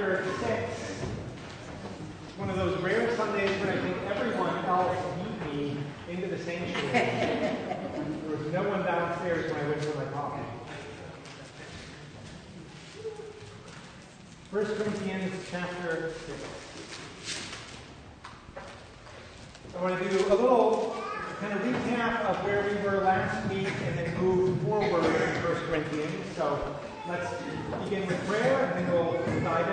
chapter 6. One of those rare Sundays when I think everyone else beat me into the sanctuary. There was no one downstairs when I went for my coffee. 1 Corinthians chapter 6. I want to do a little kind of recap of where we were last week and then move forward in 1 Corinthians. So let's begin with prayer and then we'll dive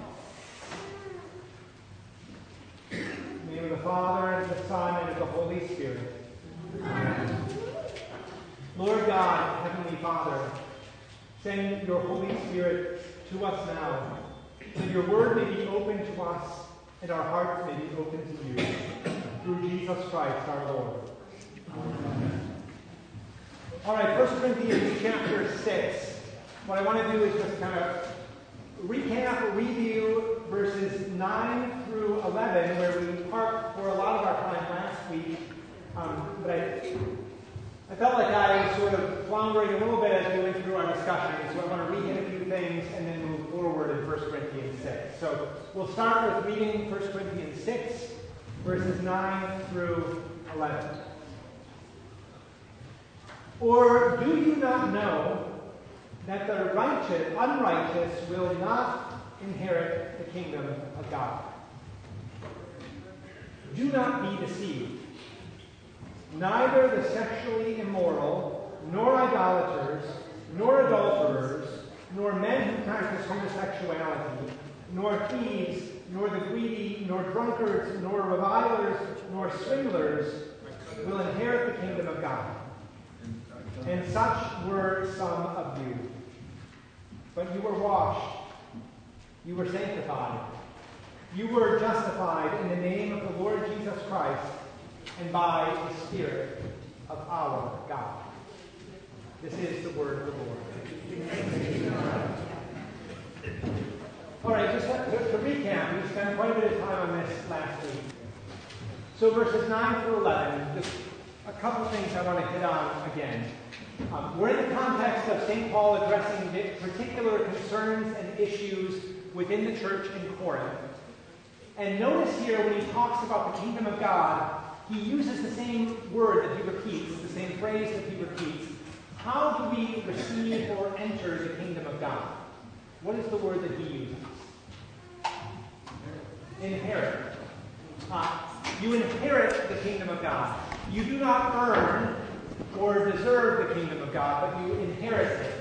in. In the name of the Father, and of the Son, and of the Holy Spirit. Amen. Lord God, Heavenly Father, send your Holy Spirit to us now, that your word may be open to us and our hearts may be open to you. Through Jesus Christ our Lord. Amen. All right, 1 Corinthians chapter 6. What I want to do is just kind of recap, review verses 9 through 11, where we parked for a lot of our time last week. But I felt like I was sort of floundering a little bit as we went through our discussion, so I want to re-hit a few things and then move forward in 1 Corinthians 6. So we'll start with reading 1 Corinthians 6, verses 9 through 11. Or do you not know that the unrighteous will not inherit the kingdom of God? Do not be deceived. Neither the sexually immoral, nor idolaters, nor adulterers, nor men who practice homosexuality, nor thieves, nor the greedy, nor drunkards, nor revilers, nor swindlers will inherit the kingdom of God. And such were some of you. But you were washed, you were sanctified, you were justified in the name of the Lord Jesus Christ and by the Spirit of our God. This is the word of the Lord. All right, just to recap, we spent quite a bit of time on this last week. So verses 9 through 11, just a couple things I want to hit on again. We're in the context of St. Paul addressing particular concerns and issues within the church in Corinth. And notice here when he talks about the kingdom of God, he uses the same word that he repeats, the same phrase that he repeats. How do we receive or enter the kingdom of God? What is the word that he uses? Inherit. You inherit the kingdom of God. You do not earn or deserve the kingdom of God, but you inherit it.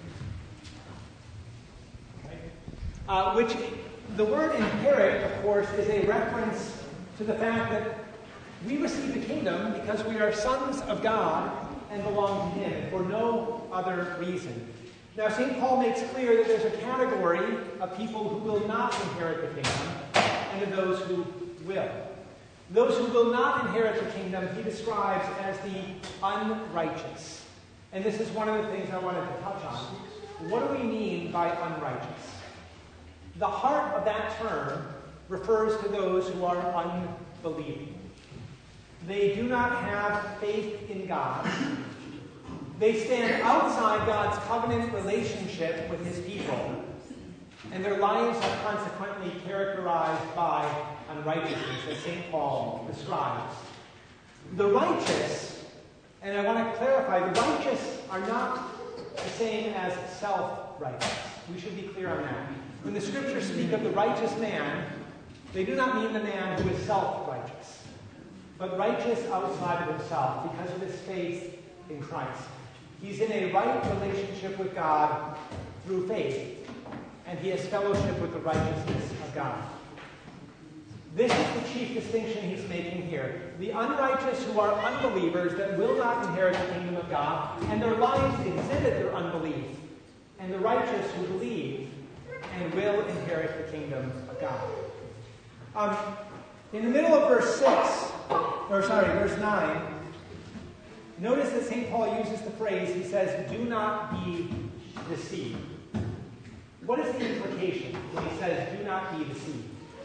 Okay. Which the word inherit, of course, is a reference to the fact that we receive the kingdom because we are sons of God and belong to Him for no other reason. Now, St. Paul makes clear that there's a category of people who will not inherit the kingdom and of those who will. Those who will not inherit the kingdom, he describes as the unrighteous. And this is one of the things I wanted to touch on. What do we mean by unrighteous? The heart of that term refers to those who are unbelieving. They do not have faith in God. They stand outside God's covenant relationship with His people. And their lives are consequently characterized by unrighteousness, as St. Paul describes. The righteous, and I want to clarify, the righteous are not the same as self-righteous. We should be clear on that. When the scriptures speak of the righteous man, they do not mean the man who is self-righteous, but righteous outside of himself because of his faith in Christ. He's in a right relationship with God through faith, and he has fellowship with the righteousness of God. This is the chief distinction he's making here. The unrighteous who are unbelievers that will not inherit the kingdom of God, and their lives exhibit their unbelief, and the righteous who believe and will inherit the kingdom of God. In the middle of verse 9, notice that St. Paul uses the phrase, he says, do not be deceived. What is the implication when he says, do not be deceived?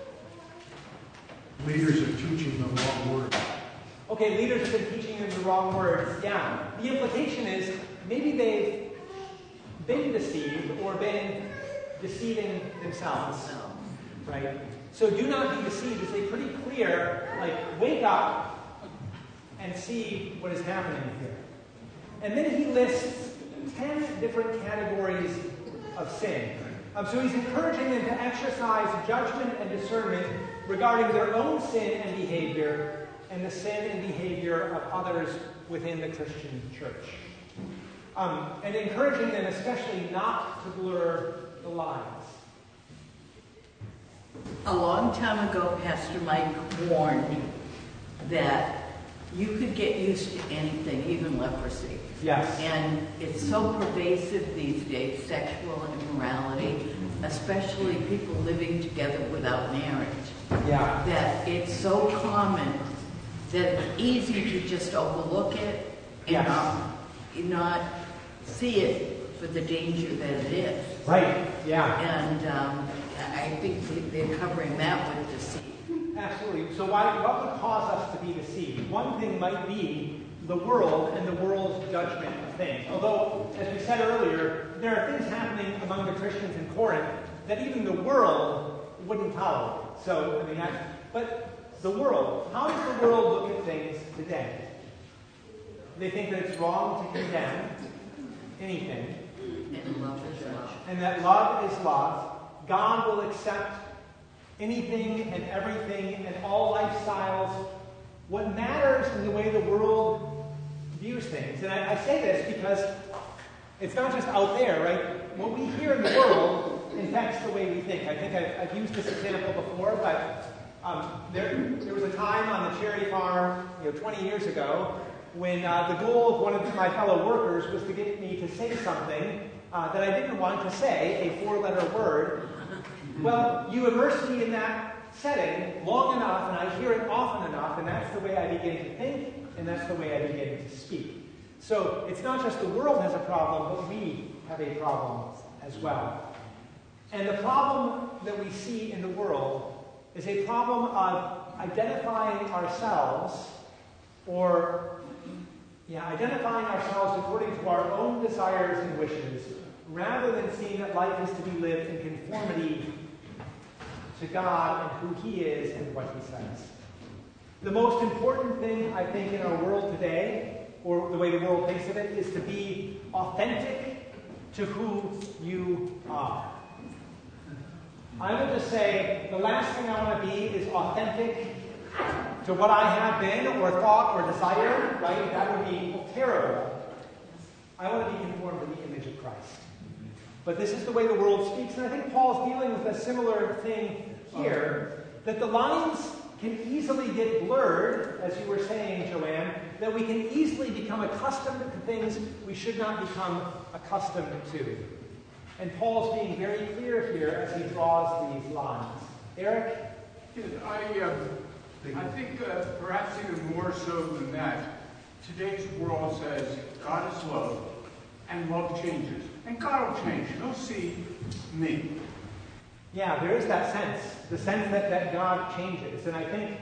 Leaders are teaching the wrong word. Okay, leaders have been teaching them the wrong words. Yeah. The implication is maybe they've been deceived or been deceiving themselves. Right? So do not be deceived is a pretty clear, like, wake up and see what is happening here. And then he lists 10 different categories of sin. So he's encouraging them to exercise judgment and discernment regarding their own sin and behavior and the sin and behavior of others within the Christian church. And encouraging them especially not to blur the lines. A long time ago, Pastor Mike warned that you could get used to anything, even leprosy. Yes. And it's so pervasive these days, sexual immorality, especially people living together without marriage. Yeah. That it's so common that it's easy to just overlook it and not see it for the danger that it is. Right, yeah. And I think they're covering that with deceit. Absolutely. So what would cause us to be deceived? One thing might be the world and the world's judgment of things. Although, as we said earlier, there are things happening among the Christians in Corinth that even the world wouldn't tolerate. So, I mean, but the world, how does the world look at things today? They think that it's wrong to condemn anything. And love is love. And that love is love. God will accept anything and everything and all lifestyles. What matters in the way the world views things, and I say this because it's not just out there, right? What we hear in the world infects the way we think. I think I've used this example before, but there was a time on the Cherry Farm, 20 years ago, when the goal of one of my fellow workers was to get me to say something that I didn't want to say, a 4-letter word. Well, you immerse me in that setting long enough, and I hear it often enough, and that's the way I begin to think, and that's the way I begin to speak. So it's not just the world has a problem, but we have a problem as well. And the problem that we see in the world is a problem of identifying ourselves, identifying ourselves according to our own desires and wishes, rather than seeing that life is to be lived in conformity to God and who He is and what He says. The most important thing, I think, in our world today, or the way the world thinks of it, is to be authentic to who you are. I will just say, the last thing I want to be is authentic to what I have been, or thought, or desired, right? That would be terrible. I want to be conformed to the image of Christ. But this is the way the world speaks, and I think Paul's dealing with a similar thing here, that the lines can easily get blurred, as you were saying, Joanne, that we can easily become accustomed to things we should not become accustomed to. And Paul's being very clear here as he draws these lines. Eric? Yes, I think perhaps even more so than that, today's world says God is love, and love changes. And God will change. He'll see me. Yeah, there is that sense, the sense that God changes. And I think,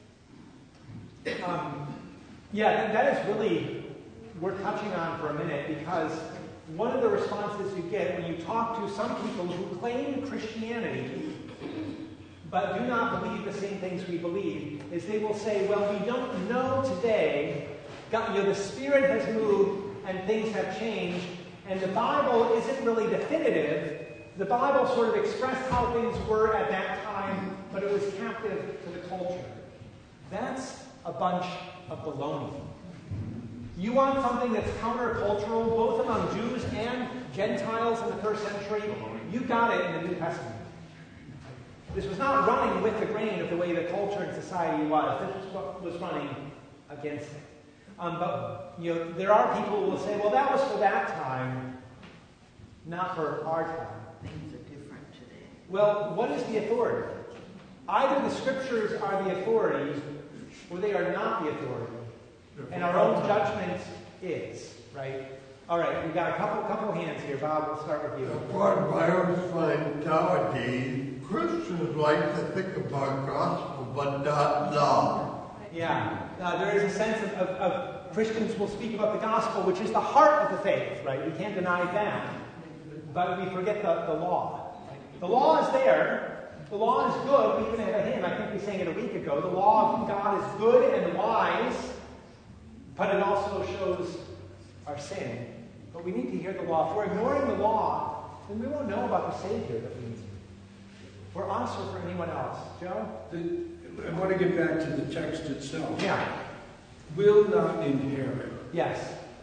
that is really worth touching on for a minute, because one of the responses you get when you talk to some people who claim Christianity but do not believe the same things we believe is they will say, well, we don't know today. God, the Spirit has moved and things have changed, and the Bible isn't really definitive. The Bible sort of expressed how things were at that time, but it was captive to the culture. That's a bunch of baloney. You want something that's countercultural, both among Jews and Gentiles in the first century, you got it in the New Testament. This was not running with the grain of the way the culture and society was. This was what was running against it. But there are people who will say, well, that was for that time, not for our time. Things are different today. Well, what is the authority? Either the Scriptures are the authority, or they are not the authority. And our own judgment is, right? All right, we've got a couple hands here. Bob, we'll start with you. According to my own mentality, Christians like to think about gospel, but not love. Yeah, there is a sense of Christians will speak about the gospel, which is the heart of the faith, right? We can't deny that. But we forget the law. Right? The law is there. The law is good. We even had a hymn, I think we sang it a week ago. The law of God is good and wise, but it also shows our sin. But we need to hear the law. If we're ignoring the law, then we won't know about the Savior that we need. For us or for anyone else. Joe? I want to get back to the text itself. Yeah. Will not inherit. Yes.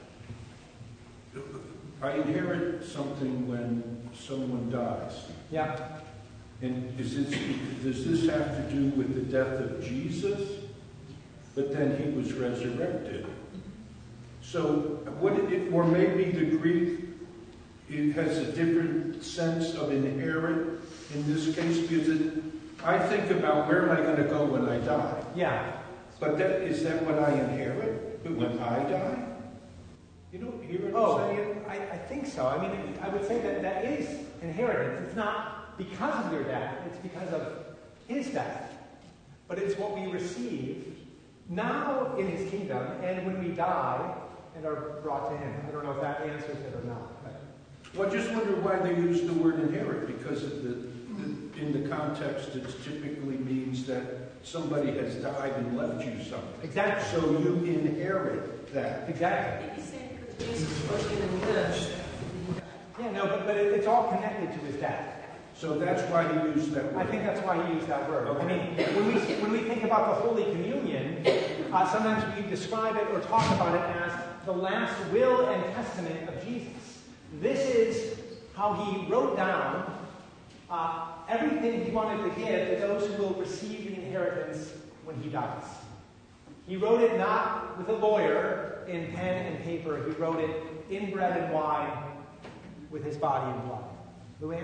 I inherit something when someone dies. Yeah. And does this have to do with the death of Jesus? But then he was resurrected. So, or maybe the Greek, it has a different sense of inherit in this case, because I think about where am I going to go when I die? Yeah. But is that what I inherit? But when I die? You don't hear what I'm saying? I think so. I mean, I would say that is inheritance. It's not because of your death. It's because of his death. But it's what we receive now in his kingdom and when we die and are brought to him. I don't know if that answers it or not. But. Well, I just wonder why they use the word inherit, because of in the context it typically means that somebody has died and left you something. Exactly. So you inherit that. Exactly. Maybe saying because Jesus was going to live. Yeah, no, but it's all connected to his death. So that's why he used that word. I think that's why he used that word. Okay. I mean, when we think about the Holy Communion, sometimes we describe it or talk about it as the last will and testament of Jesus. This is how he wrote down everything he wanted to give to those who will receive the inheritance when he dies. He wrote it not with a lawyer in pen and paper. He wrote it in bread and wine with his body and blood. Luann?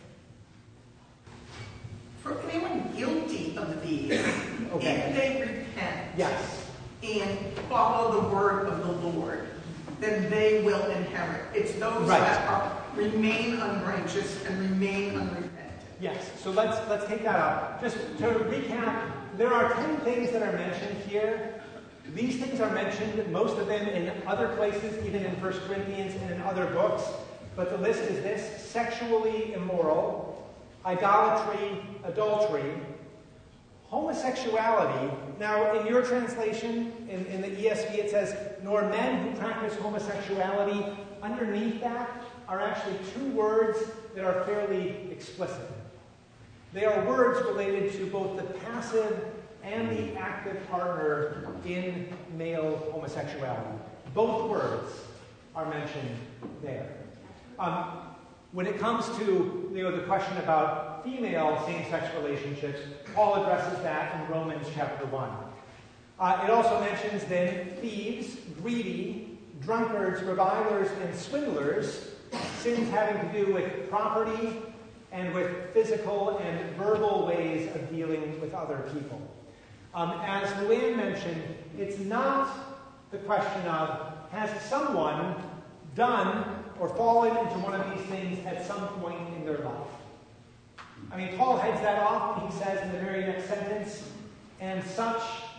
For anyone guilty of these, Okay. if they repent Yes. and follow the word of the Lord, then they will inherit. It's those Right. that remain unrighteous and remain unrepentant. Yes, so let's take that up. Just to recap, there are 10 things that are mentioned here. These things are mentioned, most of them in other places, even in 1 Corinthians and in other books. But the list is this: sexually immoral, idolatry, adultery, homosexuality. Now, in your translation, in the ESV, it says, nor men who practice homosexuality. Underneath that are actually two words that are fairly explicit. They are words related to both the passive and the active partner in male homosexuality. Both words are mentioned there. When it comes to the question about female same-sex relationships, Paul addresses that in Romans chapter 1. It also mentions then thieves, greedy, drunkards, revilers, and swindlers, sins having to do with property and with physical and verbal ways of dealing with other people. As Luann mentioned, it's not the question of, has someone done or fallen into one of these things at some point in their life? I mean, Paul heads that off when he says in the very next sentence, and such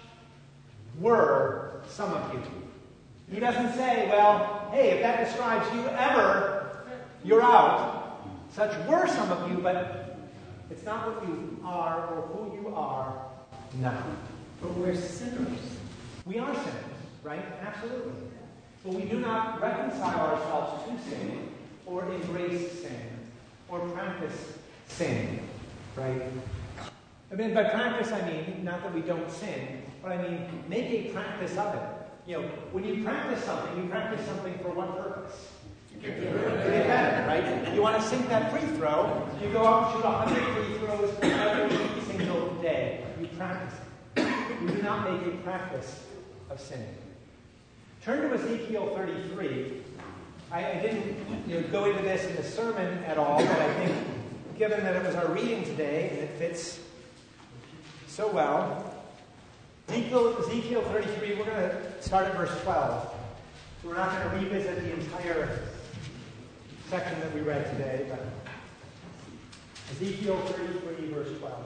were some of you. He doesn't say, well, hey, if that describes you ever, you're out. Such were some of you, but it's not what you are or who you are now. But we're sinners. We are sinners, right? Absolutely. But we do not reconcile ourselves to sin or embrace sin or practice sin, right? I mean, by practice, I mean not that we don't sin, but I mean make a practice of it. When you practice something for what purpose? To get better, right? You want to sink that free throw, you go out and shoot 100 free throws every single day. You practice it. You do not make a practice of sinning. Turn to Ezekiel 33. I didn't go into this in the sermon at all, but I think given that it was our reading today, and it fits so well. Ezekiel 33, we're going to start at verse 12. So we're not going to revisit the entire section that we read today, but Ezekiel 33, verse 12.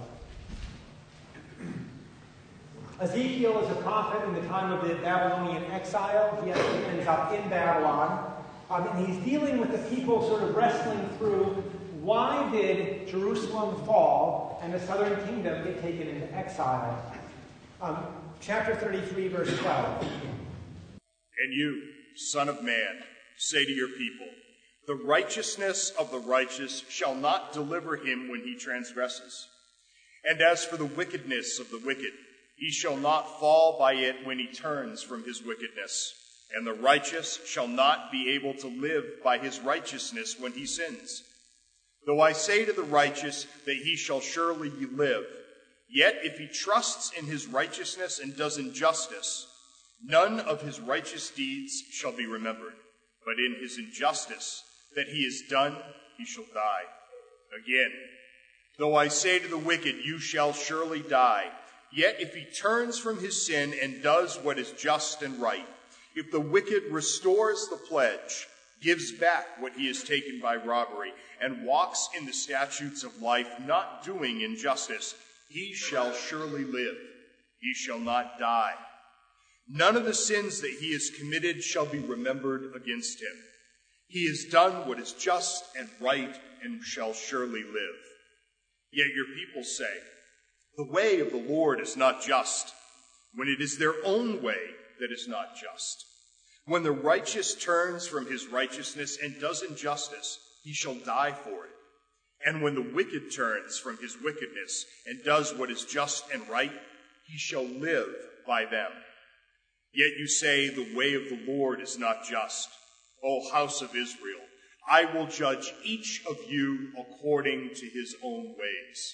Ezekiel is a prophet in the time of the Babylonian exile. He ends up in Babylon. And he's dealing with the people sort of wrestling through why did Jerusalem fall and the southern kingdom get taken into exile? Chapter 33, verse 12. And you, son of man, say to your people, the righteousness of the righteous shall not deliver him when he transgresses. And as for the wickedness of the wicked, he shall not fall by it when he turns from his wickedness. And the righteous shall not be able to live by his righteousness when he sins. Though I say to the righteous that he shall surely live, yet if he trusts in his righteousness and does injustice, none of his righteous deeds shall be remembered, but in his injustice that he has done, he shall die. Again, though I say to the wicked, you shall surely die, yet if he turns from his sin and does what is just and right, if the wicked restores the pledge, gives back what he has taken by robbery, and walks in the statutes of life, not doing injustice, he shall surely live. He shall not die. None of the sins that he has committed shall be remembered against him. He has done what is just and right and shall surely live. Yet your people say, the way of the Lord is not just, when it is their own way that is not just. When the righteous turns from his righteousness and does injustice, he shall die for it. And when the wicked turns from his wickedness and does what is just and right, he shall live by them. Yet you say, the way of the Lord is not just. O house of Israel, I will judge each of you according to his own ways.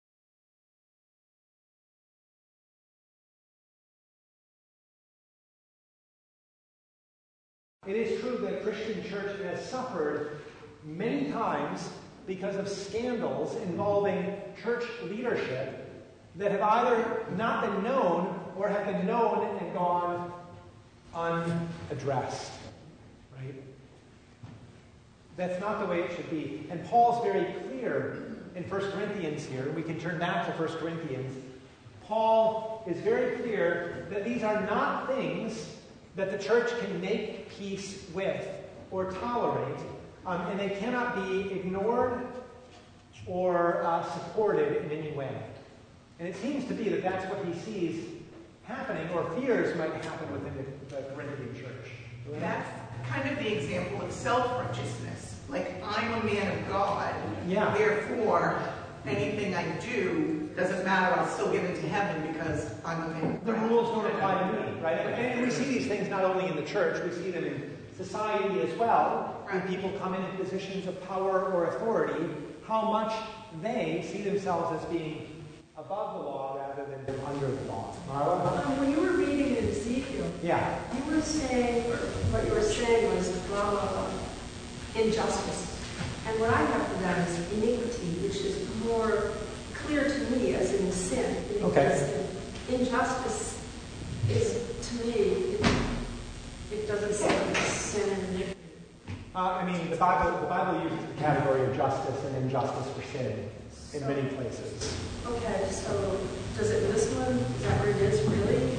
It is true that Christian church has suffered many times because of scandals involving church leadership that have either not been known or have been known and gone unaddressed. Right? That's not the way it should be. And Paul's very clear in 1 Corinthians here. We can turn back to 1 Corinthians. Paul is very clear that these are not things that the church can make peace with or tolerate, and they cannot be ignored or supported in any way. And it seems to be that that's what he sees happening, or fears might happen within the Corinthian church. That's kind of the example of self-righteousness. Like, I'm a man of God, therefore, anything I do doesn't matter, I'll still get into heaven because I'm a man of God. The rules don't apply to me, right? And we see these things not only in the church, we see them in society as well. When people come into positions of power or authority, how much they see themselves as being above the law rather than under the law. Marla? When you were reading in Ezekiel, you were saying, what you were saying was the drama of injustice. And what I have for that is iniquity, which is more clear to me as in sin. Because injustice is, to me, it doesn't say sin and iniquity. I mean, the Bible uses the category of justice and injustice for sin in many places. Okay, so does it in this one? Is that where it is really?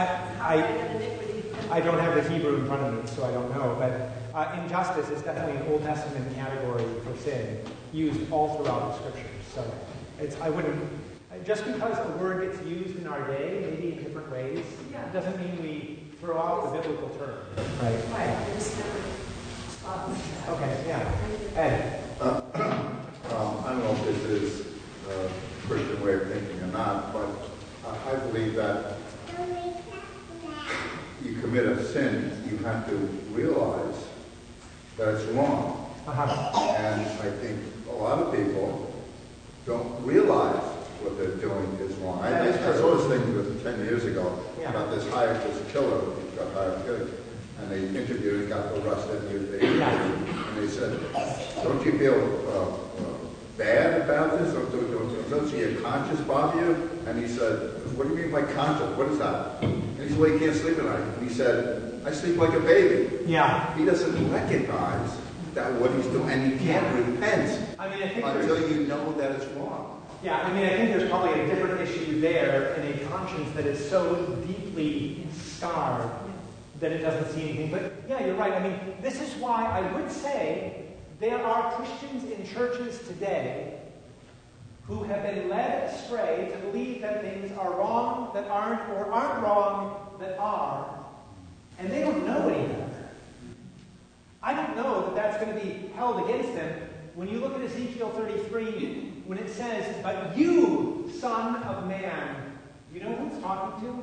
I don't have the Hebrew in front of me, so I don't know. But injustice is definitely an Old Testament category for sin, used all throughout the Scriptures. So I wouldn't, just because a word gets used in our day, maybe in different ways, doesn't mean we throw out the biblical term. Right. I just never thought of that. Okay, Ed. I don't know if this is a Christian way of thinking or not, but I believe that you commit a sin, you have to realize that it's wrong. And I think a lot of people don't realize what they're doing is wrong. I saw this thing 10 years ago about this killer who got hired killing, and they interviewed and got arrested, and they said, don't you feel bad about this? Don't you your conscience bother you? And he said, what do you mean by conscience? What is that? And he said, well, he can't sleep at night. And he said, I sleep like a baby. He doesn't recognize that what he's doing, and he can't repent until you know that it's wrong. I think there's probably a different issue there in a conscience that is so deeply scarred that it doesn't see anything. But you're right. I mean, this is why I would say there are Christians in churches today who have been led astray to believe that things are wrong that aren't, or aren't wrong that are, and they don't know any better. I don't know that that's going to be held against them. When you look at Ezekiel 33, when it says, "But you, son of man," you know who it's talking to?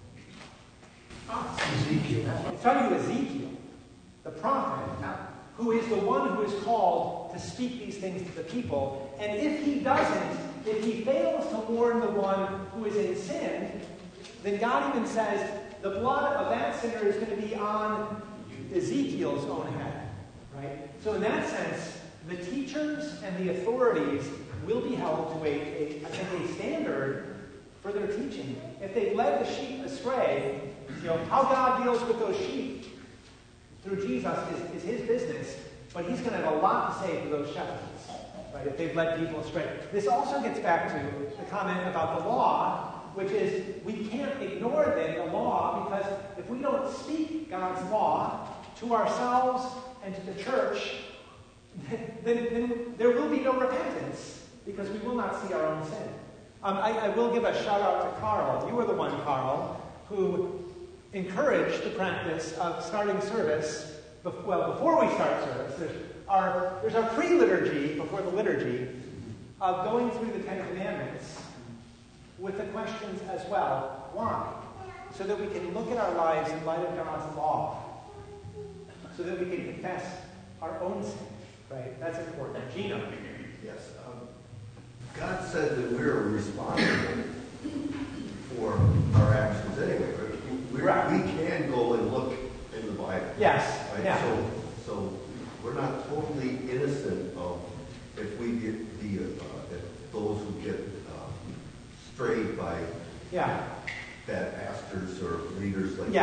Ezekiel. It's talking to Ezekiel, the prophet, who is the one who is called to speak these things to the people. And if he doesn't, if he fails to warn the one who is in sin, then God even says the blood of that sinner is going to be on Ezekiel's own head. Right? So in that sense, the teachers and the authorities will be held to a standard for their teaching. If they've led the sheep astray, how God deals with those sheep through Jesus is his business, but he's going to have a lot to say to those shepherds, right, if they've led people astray. This also gets back to the comment about the law, which is we can't ignore then the law, because if we don't speak God's law to ourselves and to the church, then there will be no repentance, because we will not see our own sin. I will give a shout out to Carl. You were the one, Carl, who encouraged the practice of starting service, before we start service. There's our pre-liturgy, before the liturgy, of going through the Ten Commandments with the questions as well. Why? So that we can look at our lives in light of God's law, so that we can confess our own sin. Right? That's important. Gino. Yes. God said that we're responsible for our actions anyway. We can go and look in the Bible. Yes. Right? Yeah. So we're not totally innocent of if we get those who get strayed by bad pastors or leaders like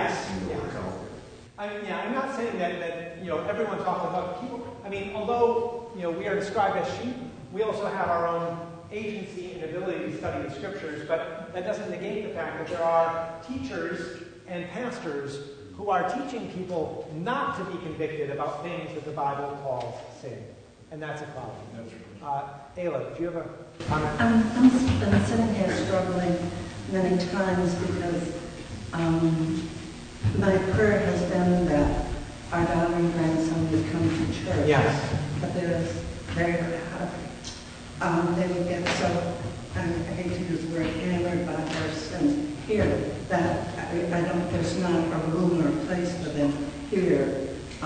I'm not saying that everyone's off the hook. People, although we are described as sheep, we also have our own agency and ability to study the scriptures, but that doesn't negate the fact that there are teachers and pastors who are teaching people not to be convicted about things that the Bible calls sin. And that's a problem. Ayla, do you have a comment? I'm been sitting here struggling many times because my prayer has been that our daughter and grandson would come to church. Yes. But they would get so, I hate to use the word, hammered by their sin here, that there's not a room or a place for them here,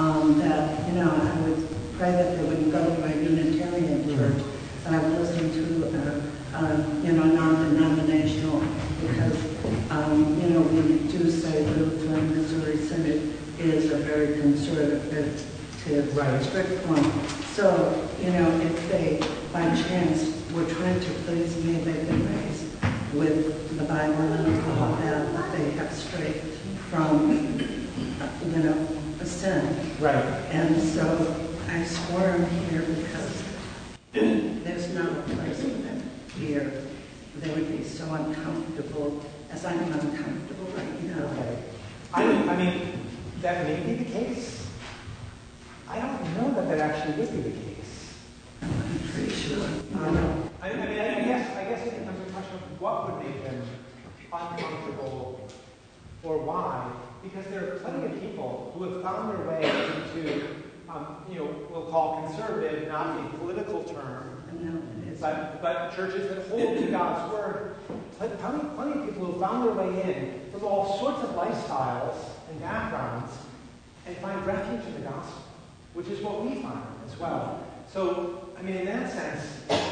I would pray that they wouldn't go to a Unitarian church. And I was listening to, non-denominational, because, we do say Lutheran Missouri Synod is a very conservative, strict one. So, if they, by chance, were trying to please me, they've been raised with the Bible and all that they have strayed from, a sin. Right. And so I squirm here because there's not a place for them here. They would be so uncomfortable, as I'm uncomfortable right now. Okay. That may be the case. I don't know that actually would be the case. I'm pretty sure. I guess it becomes a question of what would make them uncomfortable, or why. Because there are plenty of people who have found their way into, we'll call conservative, not a political term, but churches that hold to God's word. Plenty of people who have found their way in from all sorts of lifestyles and backgrounds and find refuge in the gospel, which is what we find as well. So, in that sense,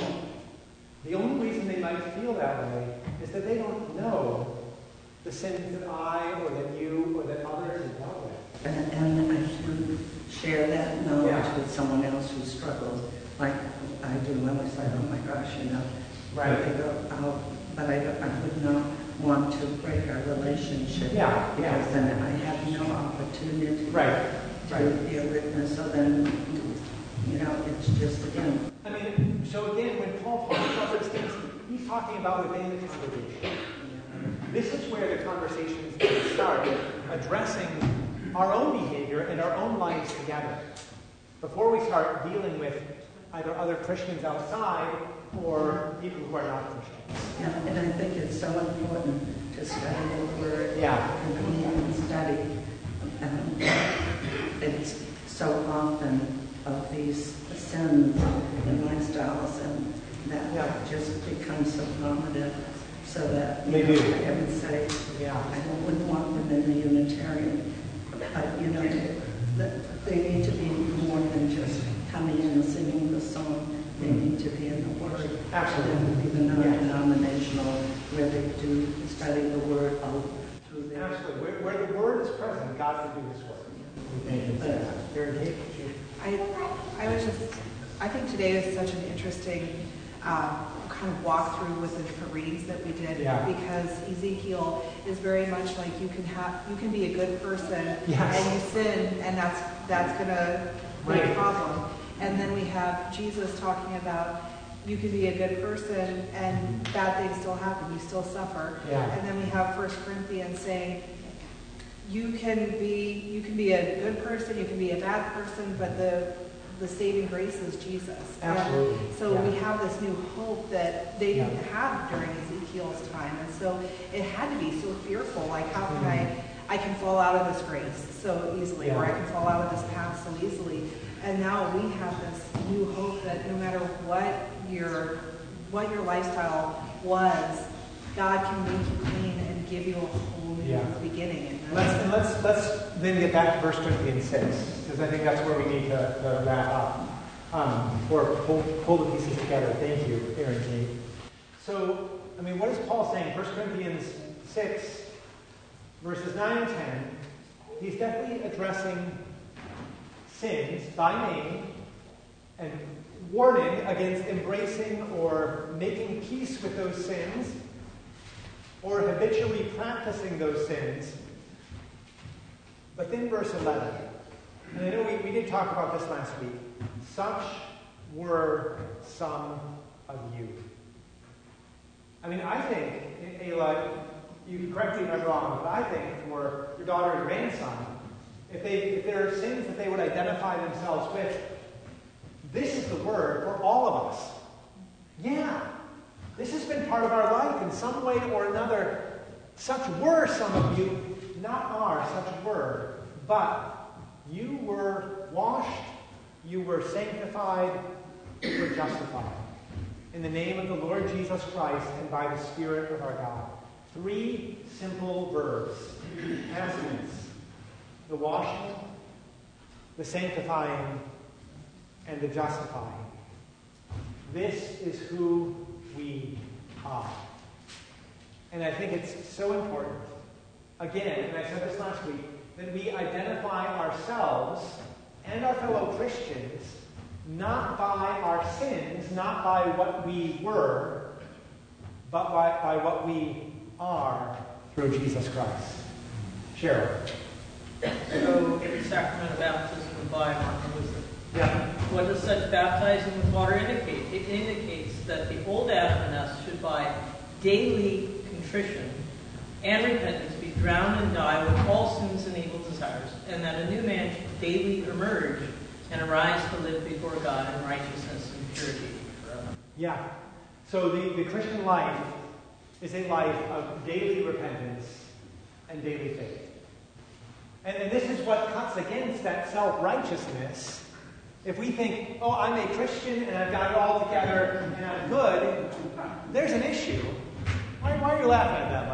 the only reason they might feel that way is that they don't know the sins that I or that you or that others have dealt with. And I should share that knowledge with someone else who struggles like I do. When I say, oh my gosh, Right. But I would not want to break our relationship because then I have no opportunity to be a witness. So then, it's just again. So again, when Paul talks about those things, he's talking about within the congregation. This is where the conversations start, addressing our own behavior and our own lives together. before we start dealing with either other Christians outside or people who are not Christians. Yeah, and I think it's so important to study the Word and read and study. It's so often of these sins and lifestyles and that just becomes so prominent, so that they do. For heaven's sake, I wouldn't want them in the Unitarian, but they need to be more than just coming in and singing the song. They need to be in the Word. Absolutely. Even non-denominational, where they do study the Word all through their... Absolutely. Where the Word is present, God can do His work. I think today is such an interesting kind of walkthrough with the different readings that we did, because Ezekiel is very much like you can be a good person and you sin, and that's going to be a problem. And then we have Jesus talking about you can be a good person and bad things still happen, you still suffer. And then we have 1 Corinthians saying you can be a good person, you can be a bad person, but the saving grace is Jesus. Absolutely. And so we have this new hope that they didn't have during Ezekiel's time. And so it had to be so fearful. Like, how can I can fall out of this grace so easily, or I can fall out of this path so easily. And now we have this new hope that no matter what your lifestyle was, God can make you clean and give you a whole new beginning. And let's then get back to 1 Corinthians 6, because I think that's where we need to wrap up, or pull the pieces together. Thank you, Aaron Kate. So, what is Paul saying? 1 Corinthians 6, verses 9 and 10, he's definitely addressing sins by name and warning against embracing or making peace with those sins or habitually practicing those sins. But then verse 11, and I know we did talk about this last week, such were some of you. I think, Ayla, you can correct me if I'm wrong, but I think for your daughter and grandson, if there are sins that they would identify themselves with, this is the word for all of us. Yeah, this has been part of our life in some way or another. Such were some of you, not are, such were. But you were washed, you were sanctified, you were justified. In the name of the Lord Jesus Christ and by the Spirit of our God. 3 simple verbs, past tense. The washing, the sanctifying, and the justifying. This is who we are. And I think it's so important, again, and I said this last week, that we identify ourselves and our fellow Christians not by our sins, not by what we were, but by what we are through Jesus Christ. Cheryl. So, the sacrament of baptism by Martin Luther. Yeah. What does such baptizing with water indicate? It indicates that the old Adam in us should by daily contrition and repentance be drowned and die with all sins and evil desires, and that a new man should daily emerge and arise to live before God in righteousness and purity forever. Yeah. So the Christian life is a life of daily repentance and daily faith. And this is what cuts against that self-righteousness. If we think, oh, I'm a Christian and I've got it all together and I'm good, there's an issue. Why are you laughing at that,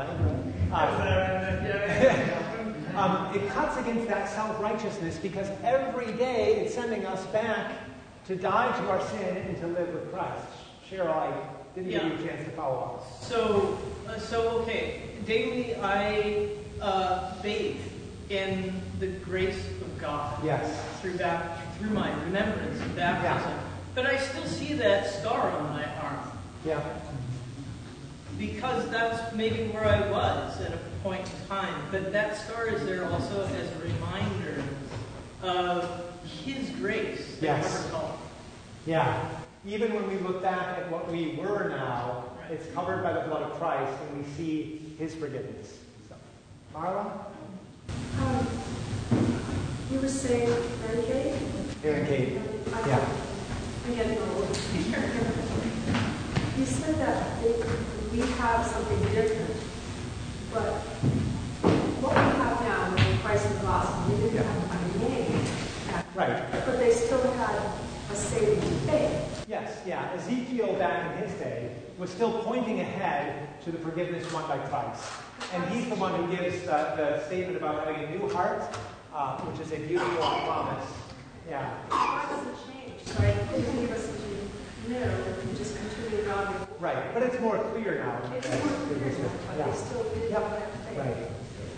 Mike? It cuts against that self-righteousness because every day it's sending us back to die to our sin and to live with Christ. Cheryl, I didn't give you a chance to follow up. So okay, daily I bathe in the grace of God. Yes. Through my remembrance of baptism. Yeah. But I still see that scar on my arm. Yeah. Because that's maybe where I was at a point in time. But that scar is there also as a reminder of His grace that never called. Yeah. Even when we look back at what we were now, it's covered by the blood of Christ, and we see His forgiveness. So, Marla? You were saying, Renegade, Aaron Kate. Yeah. Again, you said that we have something different, but what we have now in Christ and the gospel, they didn't have a name. Right. But they still had a saving faith. Yes, yeah. Ezekiel back in his day was still pointing ahead to the forgiveness won by Christ. And he's the one who gives the statement about having a new heart, which is a beautiful promise. Yeah. Why does it change? So I didn't give us something new, and just continue on. Right, but it's more clear now. It's more clear, but they still did have that faith.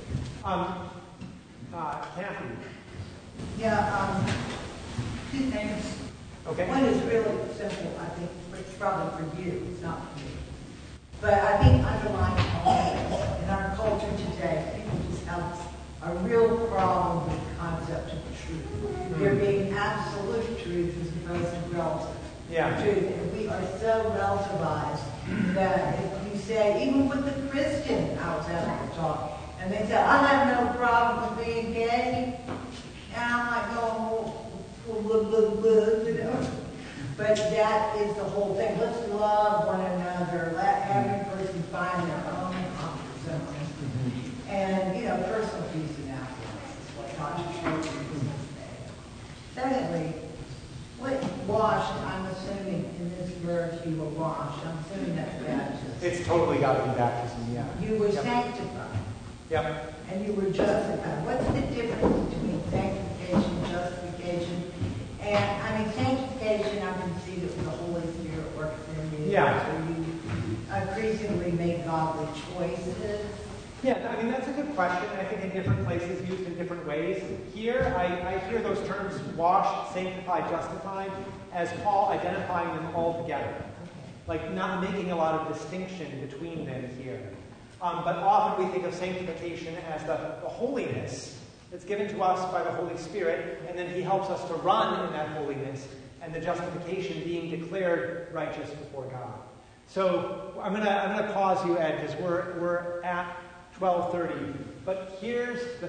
Right. Kathy. Yeah, two things. Okay. One is really simple, I think, it's probably for you, it's not for me. But I think underlying all this, in our culture today, people just have a real problem with the concept of truth. There being absolute truth as opposed to relative truth. And we are so relativized that if you say, even with the Christian outside talk, and they say, I have no problem with being gay, and I'm like, oh, you know. But that is the whole thing. Let's love one another. Let every person find their own comfort zone. And, you know, personal peace and happiness is what God should show you. Secondly, what washed, I'm assuming in this verse you were washed. I'm assuming that's baptism. It's totally got to be baptism, yeah. You were sanctified. Yep. And you were justified. What's the difference between sanctification and justification? And I mean, sanctification, I can see that the Holy Spirit works in you. Yeah. So you increasingly make godly choices. Yeah, I mean, that's a good question. I think in different places, used in different ways. Here, I hear those terms washed, sanctified, justified, as Paul identifying them all together. Like not making a lot of distinction between them here. But often we think of sanctification as the holiness that's given to us by the Holy Spirit, and then he helps us to run in that holiness, and the justification being declared righteous before God. So I'm gonna pause you, Ed, because we're at 12:30. But here's the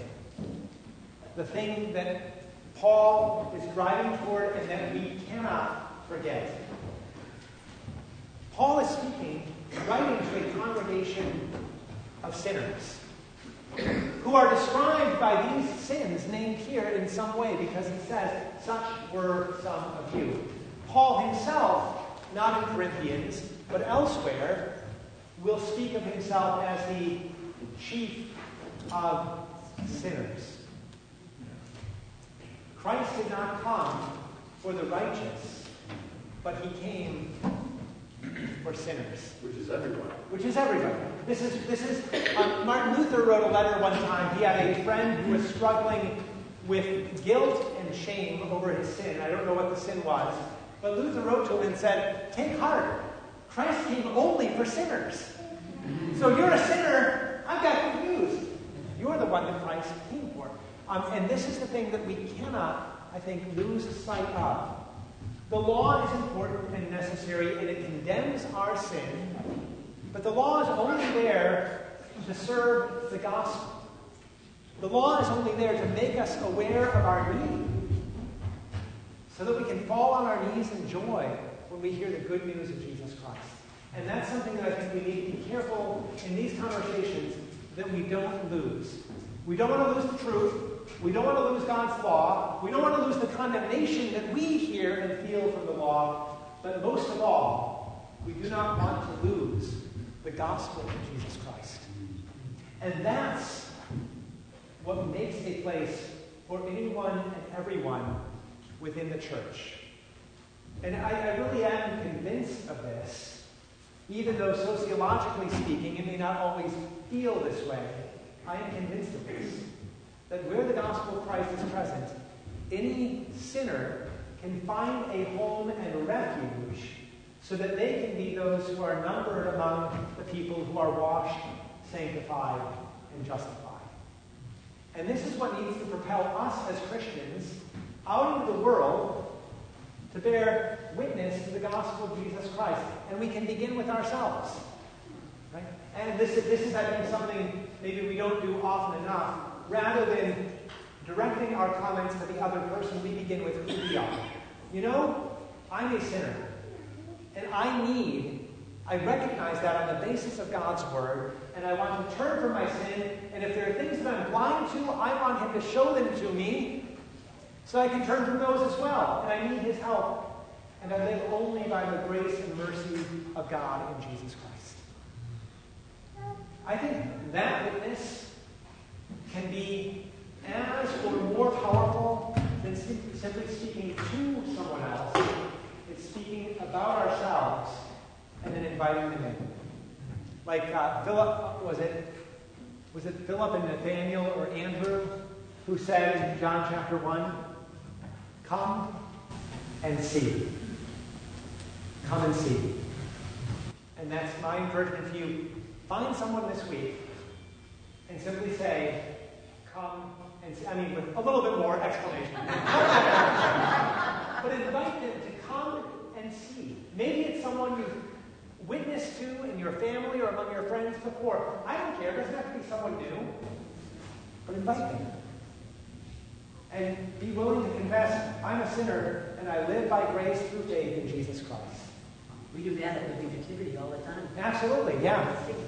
thing that Paul is driving toward, and that we cannot forget. Paul is writing to a congregation of sinners, who are described by these sins named here in some way, because he says, such were some of you. Paul himself, not in Corinthians, but elsewhere, will speak of himself as the chief of sinners. Christ did not come for the righteous, but he came for sinners. Which is everyone. Which is everybody. This is Martin Luther wrote a letter one time. He had a friend who was struggling with guilt and shame over his sin. I don't know what the sin was. But Luther wrote to him and said, take heart. Christ came only for sinners. So you're a sinner. I've got good news. You're the one that Christ came for. And this is the thing that we cannot, I think, lose sight of. The law is important and necessary, and it condemns our sin. But the law is only there to serve the gospel. The law is only there to make us aware of our need, so that we can fall on our knees in joy when we hear the good news of Jesus Christ. And that's something that I think we need to be careful in these conversations that we don't lose. We don't want to lose the truth. We don't want to lose God's law. We don't want to lose the condemnation that we hear and feel from the law. But most of all, we do not want to lose the gospel of Jesus Christ. And that's what makes a place for anyone and everyone within the church. And I really am convinced of this, even though sociologically speaking, it may not always feel this way. I am convinced of this, that where the gospel of Christ is present, any sinner can find a home and refuge so that they can be those who are numbered among the people who are washed, sanctified, and justified. And this is what needs to propel us as Christians out into the world to bear witness to the gospel of Jesus Christ. And we can begin with ourselves. Right? And this is, I think, something maybe we don't do often enough. Rather than directing our comments to the other person, we begin with who we are. You know, I'm a sinner, and I recognize that on the basis of God's word, and I want to turn from my sin, and if there are things that I'm blind to, I want him to show them to me so I can turn from those as well, and I need his help. And I live only by the grace and mercy of God in Jesus Christ. I think that witness can be as or more powerful than simply speaking to someone else. It's speaking about ourselves and then inviting them in. Like Philip, was it Philip and Nathaniel or Andrew who said in John chapter 1, "Come and see." Come and see. And that's my encouragement to you. Find someone this week and simply say, "Come and see." I mean, with a little bit more explanation. But invite them to come and see. Maybe it's someone you've witnessed to in your family or among your friends before. I don't care. It doesn't have to be someone new. But invite them. And be willing to confess, I'm a sinner, and I live by grace through faith in Jesus Christ. We do that at the Nativity all the time. Absolutely, yeah.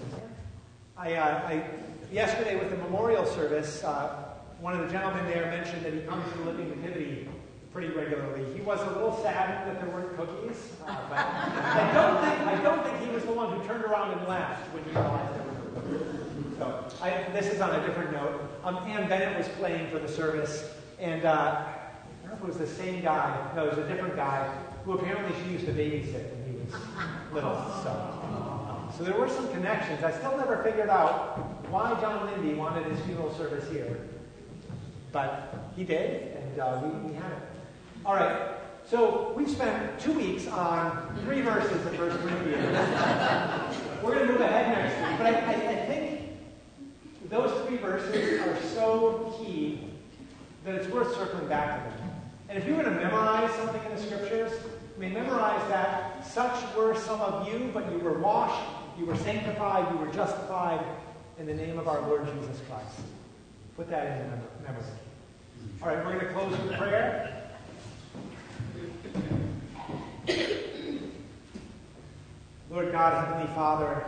I yesterday with the memorial service, one of the gentlemen there mentioned that he comes to the Living Nativity pretty regularly. He was a little sad that there weren't cookies, but I don't think he was the one who turned around and left when he realized there were cookies. So this is on a different note. Ann Bennett was playing for the service, and I don't know if it was the same guy. No, it was a different guy who apparently she used to babysit when he was little. So there were some connections. I still never figured out why John Lindy wanted his funeral service here. But he did, and we had it. All right, so we've spent 2 weeks on 3 verses of 1 Corinthians. We're going to move ahead next week. But I think those 3 verses are so key that it's worth circling back to them. And if you were to memorize something in the Scriptures, memorize that such were some of you, but you were washed, you were sanctified, you were justified in the name of our Lord Jesus Christ. Put that in memory. All right, we're going to close with prayer. Lord God, Heavenly Father,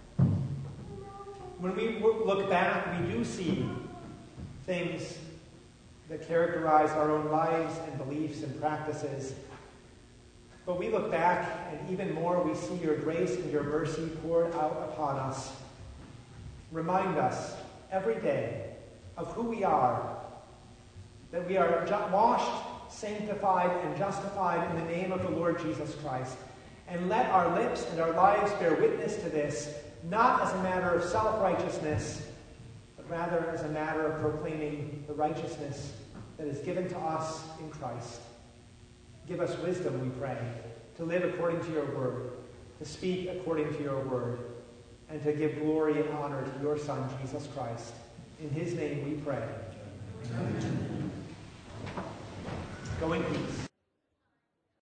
when we look back, we do see things that characterize our own lives and beliefs and practices. But we look back, and even more, we see your grace and your mercy poured out upon us. Remind us every day of who we are, that we are washed, sanctified, and justified in the name of the Lord Jesus Christ. And let our lips and our lives bear witness to this, not as a matter of self-righteousness, but rather as a matter of proclaiming the righteousness that is given to us in Christ. Give us wisdom, we pray, to live according to your word, to speak according to your word, and to give glory and honor to your Son, Jesus Christ. In his name we pray. Amen. Go in peace.